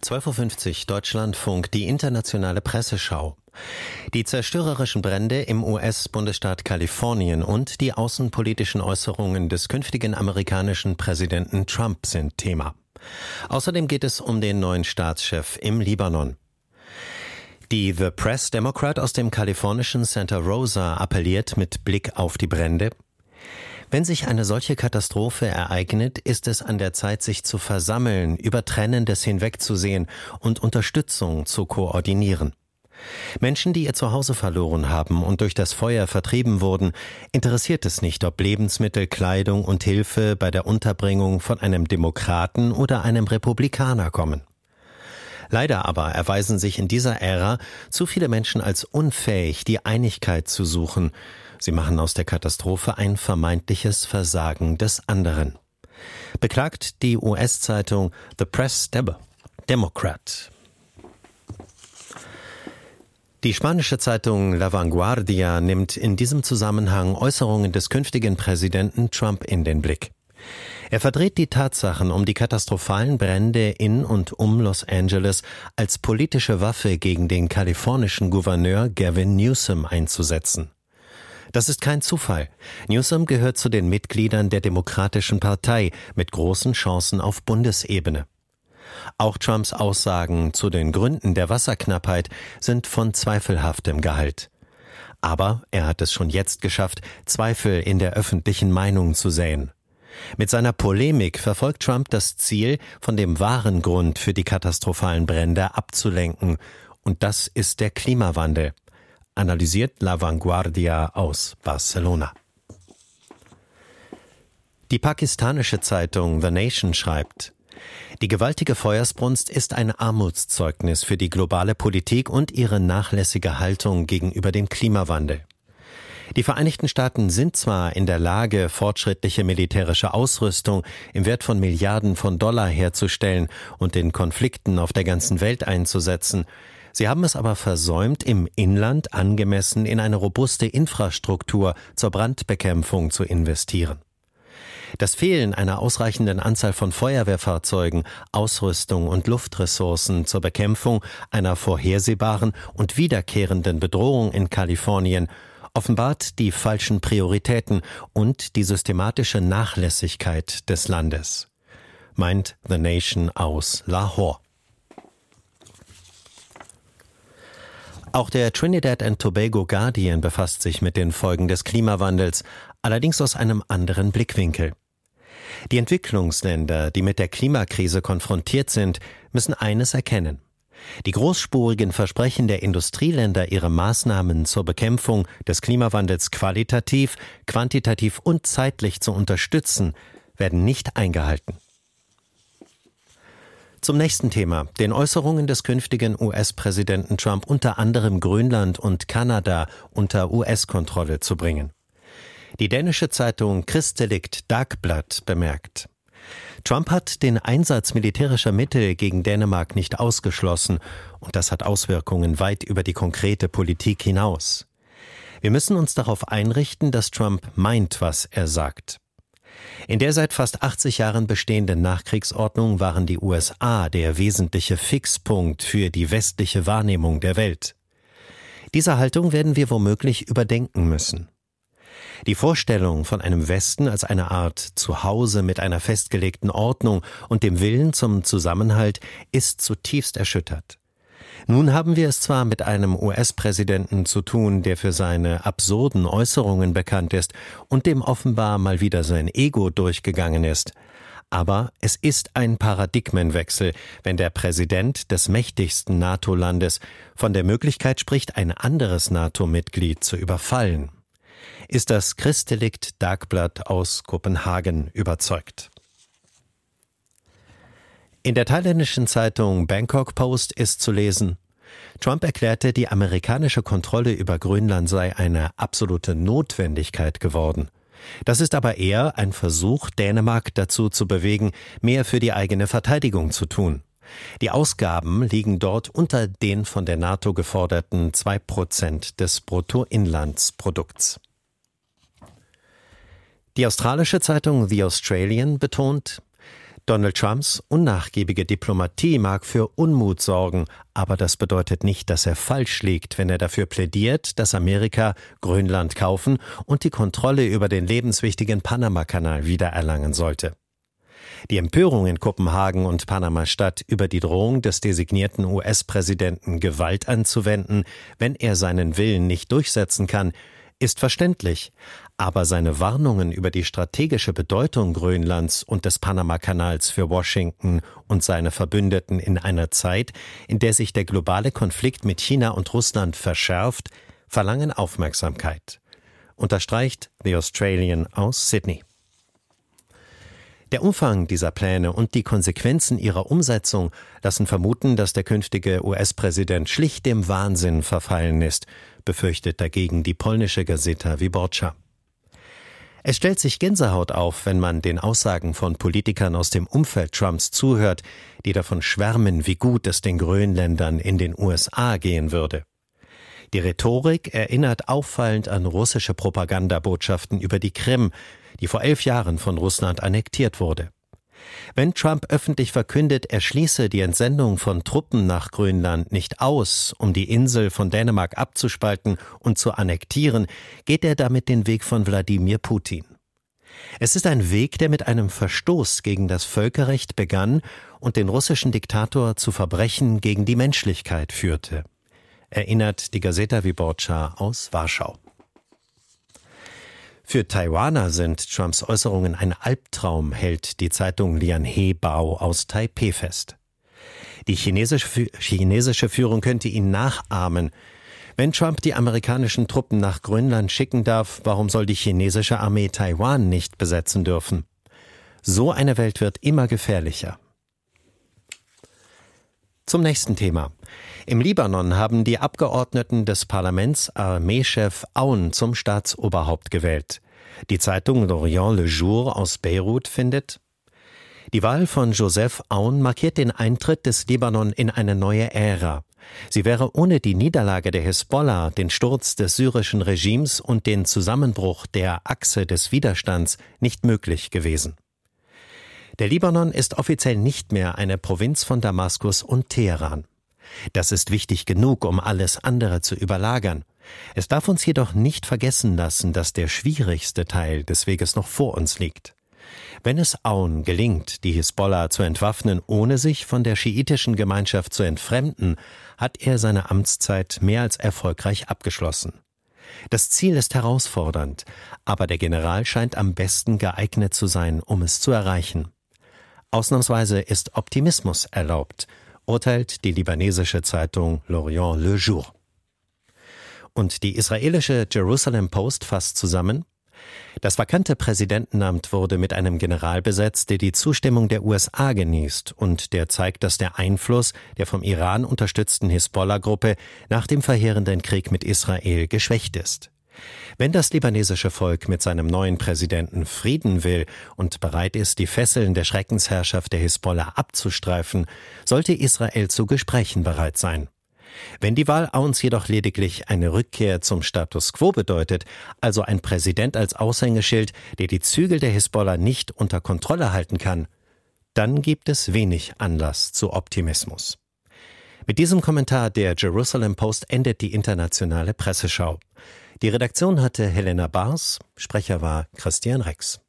12.50 Uhr Deutschlandfunk, die internationale Presseschau. Die zerstörerischen Brände im US-Bundesstaat Kalifornien und die außenpolitischen Äußerungen des künftigen amerikanischen Präsidenten Trump sind Thema. Außerdem geht es um den neuen Staatschef im Libanon. Die The Press Democrat aus dem kalifornischen Santa Rosa appelliert mit Blick auf die Brände: Wenn sich eine solche Katastrophe ereignet, ist es an der Zeit, sich zu versammeln, über Trennendes hinwegzusehen und Unterstützung zu koordinieren. Menschen, die ihr Zuhause verloren haben und durch das Feuer vertrieben wurden, interessiert es nicht, ob Lebensmittel, Kleidung und Hilfe bei der Unterbringung von einem Demokraten oder einem Republikaner kommen. Leider aber erweisen sich in dieser Ära zu viele Menschen als unfähig, die Einigkeit zu suchen. Sie machen aus der Katastrophe ein vermeintliches Versagen des anderen. Beklagt die US-Zeitung The Press Democrat. Die spanische Zeitung La Vanguardia nimmt in diesem Zusammenhang Äußerungen des künftigen Präsidenten Trump in den Blick. Er verdreht die Tatsachen um die katastrophalen Brände in und um Los Angeles als politische Waffe gegen den kalifornischen Gouverneur Gavin Newsom einzusetzen. Das ist kein Zufall. Newsom gehört zu den Mitgliedern der Demokratischen Partei mit großen Chancen auf Bundesebene. Auch Trumps Aussagen zu den Gründen der Wasserknappheit sind von zweifelhaftem Gehalt. Aber er hat es schon jetzt geschafft, Zweifel in der öffentlichen Meinung zu säen. Mit seiner Polemik verfolgt Trump das Ziel, von dem wahren Grund für die katastrophalen Brände abzulenken. Und das ist der Klimawandel, analysiert La Vanguardia aus Barcelona. Die pakistanische Zeitung The Nation schreibt: Die gewaltige Feuersbrunst ist ein Armutszeugnis für die globale Politik und ihre nachlässige Haltung gegenüber dem Klimawandel. Die Vereinigten Staaten sind zwar in der Lage, fortschrittliche militärische Ausrüstung im Wert von Milliarden von Dollar herzustellen und in Konflikten auf der ganzen Welt einzusetzen. Sie haben es aber versäumt, im Inland angemessen in eine robuste Infrastruktur zur Brandbekämpfung zu investieren. Das Fehlen einer ausreichenden Anzahl von Feuerwehrfahrzeugen, Ausrüstung und Luftressourcen zur Bekämpfung einer vorhersehbaren und wiederkehrenden Bedrohung in Kalifornien offenbart die falschen Prioritäten und die systematische Nachlässigkeit des Landes, meint The Nation aus Lahore. Auch der Trinidad and Tobago Guardian befasst sich mit den Folgen des Klimawandels, allerdings aus einem anderen Blickwinkel. Die Entwicklungsländer, die mit der Klimakrise konfrontiert sind, müssen eines erkennen: Die großspurigen Versprechen der Industrieländer, ihre Maßnahmen zur Bekämpfung des Klimawandels qualitativ, quantitativ und zeitlich zu unterstützen, werden nicht eingehalten. Zum nächsten Thema, den Äußerungen des künftigen US-Präsidenten Trump, unter anderem Grönland und Kanada unter US-Kontrolle zu bringen. Die dänische Zeitung Kristeligt Dagblad bemerkt: Trump hat den Einsatz militärischer Mittel gegen Dänemark nicht ausgeschlossen, und das hat Auswirkungen weit über die konkrete Politik hinaus. Wir müssen uns darauf einrichten, dass Trump meint, was er sagt. In der seit fast 80 Jahren bestehenden Nachkriegsordnung waren die USA der wesentliche Fixpunkt für die westliche Wahrnehmung der Welt. Diese Haltung werden wir womöglich überdenken müssen. Die Vorstellung von einem Westen als eine Art Zuhause mit einer festgelegten Ordnung und dem Willen zum Zusammenhalt ist zutiefst erschüttert. Nun haben wir es zwar mit einem US-Präsidenten zu tun, der für seine absurden Äußerungen bekannt ist und dem offenbar mal wieder sein Ego durchgegangen ist, aber es ist ein Paradigmenwechsel, wenn der Präsident des mächtigsten NATO-Landes von der Möglichkeit spricht, ein anderes NATO-Mitglied zu überfallen. Ist das Kristeligt Dagblad aus Kopenhagen überzeugt. In der thailändischen Zeitung Bangkok Post ist zu lesen: Trump erklärte, die amerikanische Kontrolle über Grönland sei eine absolute Notwendigkeit geworden. Das ist aber eher ein Versuch, Dänemark dazu zu bewegen, mehr für die eigene Verteidigung zu tun. Die Ausgaben liegen dort unter den von der NATO geforderten 2% des Bruttoinlandsprodukts. Die australische Zeitung The Australian betont: Donald Trumps unnachgiebige Diplomatie mag für Unmut sorgen, aber das bedeutet nicht, dass er falsch liegt, wenn er dafür plädiert, dass Amerika Grönland kaufen und die Kontrolle über den lebenswichtigen Panamakanal wiedererlangen sollte. Die Empörung in Kopenhagen und Panama-Stadt über die Drohung des designierten US-Präsidenten, Gewalt anzuwenden, wenn er seinen Willen nicht durchsetzen kann, ist verständlich, aber seine Warnungen über die strategische Bedeutung Grönlands und des Panamakanals für Washington und seine Verbündeten in einer Zeit, in der sich der globale Konflikt mit China und Russland verschärft, verlangen Aufmerksamkeit, unterstreicht The Australian aus Sydney. Der Umfang dieser Pläne und die Konsequenzen ihrer Umsetzung lassen vermuten, dass der künftige US-Präsident schlicht dem Wahnsinn verfallen ist, befürchtet dagegen die polnische Gazeta Wyborcza. Es stellt sich Gänsehaut auf, wenn man den Aussagen von Politikern aus dem Umfeld Trumps zuhört, die davon schwärmen, wie gut es den Grönländern in den USA gehen würde. Die Rhetorik erinnert auffallend an russische Propagandabotschaften über die Krim, die vor 11 Jahren von Russland annektiert wurde. Wenn Trump öffentlich verkündet, er schließe die Entsendung von Truppen nach Grönland nicht aus, um die Insel von Dänemark abzuspalten und zu annektieren, geht er damit den Weg von Wladimir Putin. Es ist ein Weg, der mit einem Verstoß gegen das Völkerrecht begann und den russischen Diktator zu Verbrechen gegen die Menschlichkeit führte, erinnert die Gazeta Wyborcza aus Warschau. Für Taiwaner sind Trumps Äußerungen ein Albtraum, hält die Zeitung Lianhe Bao aus Taipeh fest. Die chinesische Führung könnte ihn nachahmen. Wenn Trump die amerikanischen Truppen nach Grönland schicken darf, warum soll die chinesische Armee Taiwan nicht besetzen dürfen? So eine Welt wird immer gefährlicher. Zum nächsten Thema. Im Libanon haben die Abgeordneten des Parlaments Armeechef Aoun zum Staatsoberhaupt gewählt. Die Zeitung L'Orient Le Jour aus Beirut findet: Die Wahl von Joseph Aoun markiert den Eintritt des Libanon in eine neue Ära. Sie wäre ohne die Niederlage der Hisbollah, den Sturz des syrischen Regimes und den Zusammenbruch der Achse des Widerstands nicht möglich gewesen. Der Libanon ist offiziell nicht mehr eine Provinz von Damaskus und Teheran. Das ist wichtig genug, um alles andere zu überlagern. Es darf uns jedoch nicht vergessen lassen, dass der schwierigste Teil des Weges noch vor uns liegt. Wenn es Aoun gelingt, die Hisbollah zu entwaffnen, ohne sich von der schiitischen Gemeinschaft zu entfremden, hat er seine Amtszeit mehr als erfolgreich abgeschlossen. Das Ziel ist herausfordernd, aber der General scheint am besten geeignet zu sein, um es zu erreichen. Ausnahmsweise ist Optimismus erlaubt, urteilt die libanesische Zeitung L'Orient Le Jour. Und die israelische Jerusalem Post fasst zusammen: Das vakante Präsidentenamt wurde mit einem General besetzt, der die Zustimmung der USA genießt und der zeigt, dass der Einfluss der vom Iran unterstützten Hisbollah-Gruppe nach dem verheerenden Krieg mit Israel geschwächt ist. Wenn das libanesische Volk mit seinem neuen Präsidenten Frieden will und bereit ist, die Fesseln der Schreckensherrschaft der Hisbollah abzustreifen, sollte Israel zu Gesprächen bereit sein. Wenn die Wahl Aouns jedoch lediglich eine Rückkehr zum Status quo bedeutet, also ein Präsident als Aushängeschild, der die Zügel der Hisbollah nicht unter Kontrolle halten kann, dann gibt es wenig Anlass zu Optimismus. Mit diesem Kommentar der Jerusalem Post endet die internationale Presseschau. Die Redaktion hatte Helena Bars, Sprecher war Christian Rex.